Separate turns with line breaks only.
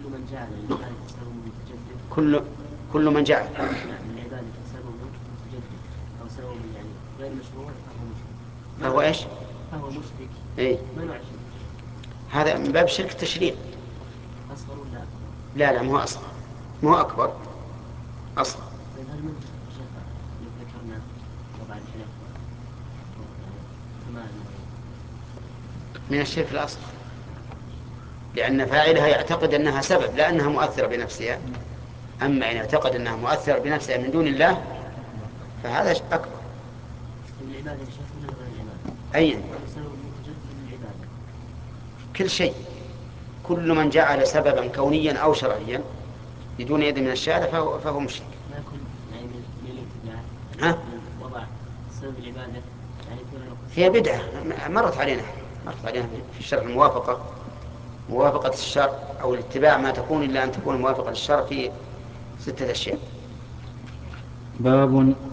كل من جعل العبادة سبب متجدد.
كل من جعل
العبادة سبب متجدد أو سبب يعني غير مشروع فهو مشرك.
فهو إيش؟
فهو مشرك.
إيه؟
ما نوع الشرك؟
هذا من باب شرك التشريع.
أصغر ولا أكبر؟
لا مو أصغر، مو أكبر، أصغر.
طيب هل من شيخ اللي ذكرنا وضع الحلف كما
من الشرك الأصغر، لأن فاعلها يعتقد أنها سبب لا أنها مؤثرة بنفسها. أما إن اعتقد أنها مؤثرة بنفسها من دون الله فهذا أكبر.
العبادة شيخ ولا غير العبادة؟
أي
سبب متجدد للعبادة.
كل شيء، كل من جعل سببا كونيا أو شرعيا بدون يد من الشارع فهو مشرك.
ما يكون يعني من الابتداع.
ها؟
وضع سبب العبادة يعني يكون
هي بدعة مرت علينا في الشرع الموافقة، موافقة الشرع أو الاتباع ما تكون إلا أن تكون موافقة للشرع في 6 أشياء.
باب